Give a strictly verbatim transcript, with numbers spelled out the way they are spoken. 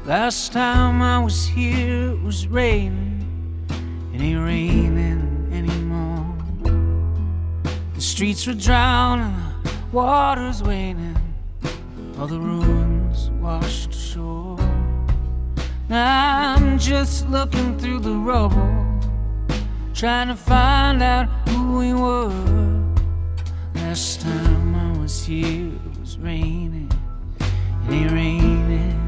Last time I was here it was raining. It ain't raining anymore. The streets were drowning, the water's waning, all the ruins washed ashore. Now I'm just looking through the rubble, trying to find out who we were. Last time I was here it was raining. It ain't raining